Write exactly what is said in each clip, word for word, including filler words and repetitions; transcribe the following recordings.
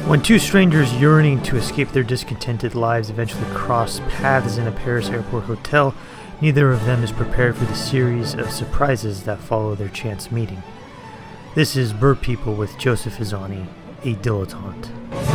When two strangers yearning to escape their discontented lives eventually cross paths in a Paris airport hotel, neither of them is prepared for the series of surprises that follow their chance meeting. This is Bird People with Joseph Izani, a dilettante.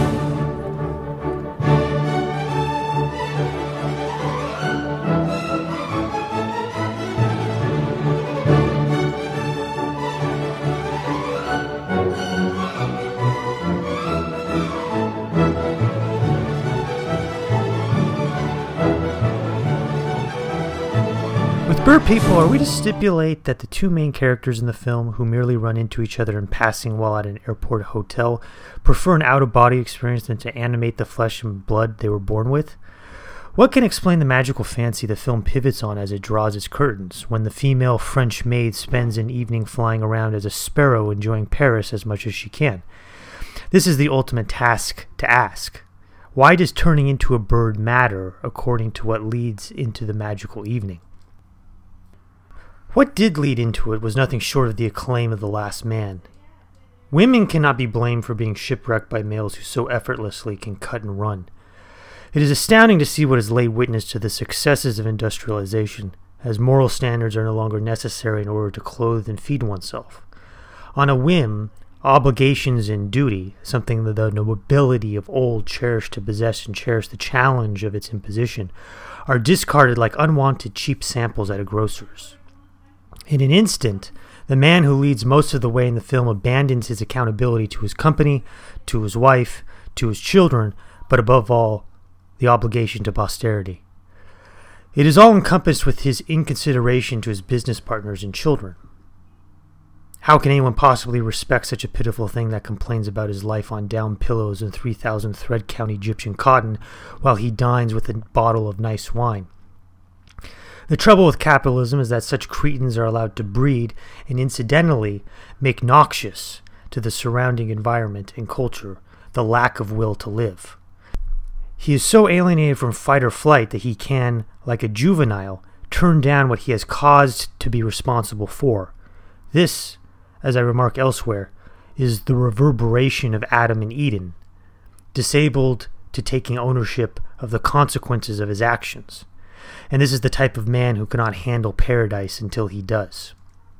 With Bird People, are we to stipulate that the two main characters in the film, who merely run into each other in passing while at an airport hotel, prefer an out-of-body experience than to animate the flesh and blood they were born with? What can explain the magical fancy the film pivots on as it draws its curtains, when the female French maid spends an evening flying around as a sparrow enjoying Paris as much as she can? This is the ultimate task to ask. Why does turning into a bird matter according to what leads into the magical evening? What did lead into it was nothing short of the acclaim of The Last Man. Women cannot be blamed for being shipwrecked by males who so effortlessly can cut and run. It is astounding to see what has laid witness to the successes of industrialization, as moral standards are no longer necessary in order to clothe and feed oneself. On a whim, obligations and duty, something that the nobility of old cherished to possess and cherish the challenge of its imposition, are discarded like unwanted cheap samples at a grocer's. In an instant, the man who leads most of the way in the film abandons his accountability to his company, to his wife, to his children, but above all, the obligation to posterity. It is all encompassed with his inconsideration to his business partners and children. How can anyone possibly respect such a pitiful thing that complains about his life on down pillows and three thousand thread count Egyptian cotton while he dines with a bottle of nice wine? The trouble with capitalism is that such cretins are allowed to breed and incidentally make noxious to the surrounding environment and culture the lack of will to live. He is so alienated from fight or flight that he can, like a juvenile, turn down what he has caused to be responsible for. This, as I remark elsewhere, is the reverberation of Adam and Eden, disabled to taking ownership of the consequences of his actions. And this is the type of man who cannot handle paradise until he does.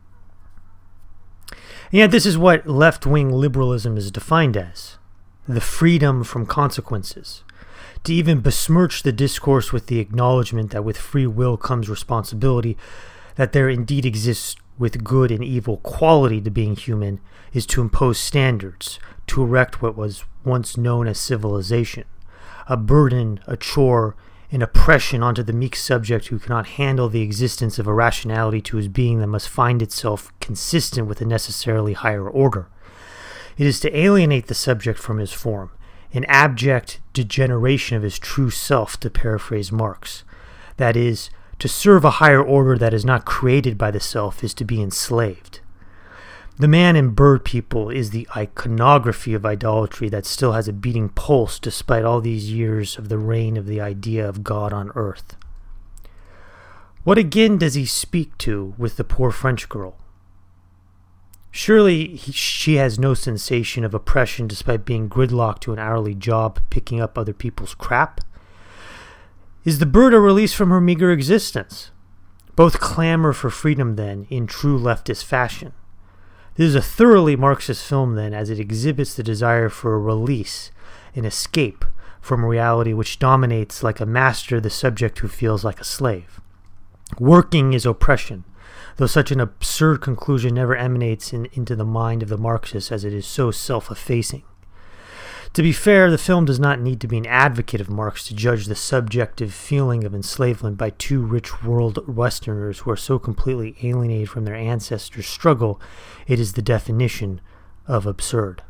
And yet this is what left-wing liberalism is defined as: the freedom from consequences. To even besmirch the discourse with the acknowledgement that with free will comes responsibility, that there indeed exists with good and evil quality to being human, is to impose standards, to erect what was once known as civilization, a burden, a chore, an oppression onto the meek subject who cannot handle the existence of a rationality to his being that must find itself consistent with a necessarily higher order. It is to alienate the subject from his form, an abject degeneration of his true self, to paraphrase Marx. That is, to serve a higher order that is not created by the self is to be enslaved. The man in Bird People is the iconography of idolatry that still has a beating pulse despite all these years of the reign of the idea of God on earth. What again does he speak to with the poor French girl? Surely he, she has no sensation of oppression despite being gridlocked to an hourly job picking up other people's crap? Is the bird a release from her meager existence? Both clamor for freedom then, in true leftist fashion. This is a thoroughly Marxist film then, as it exhibits the desire for a release, an escape from a reality which dominates like a master the subject who feels like a slave. Working is oppression, though such an absurd conclusion never emanates in, into the mind of the Marxist, as it is so self-effacing. To be fair, the film does not need to be an advocate of Marx to judge the subjective feeling of enslavement by two rich world Westerners who are so completely alienated from their ancestors' struggle. It is the definition of absurd.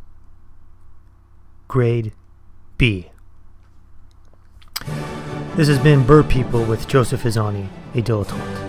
Grade B. This has been Bird People with Joseph Izani, a dilettante.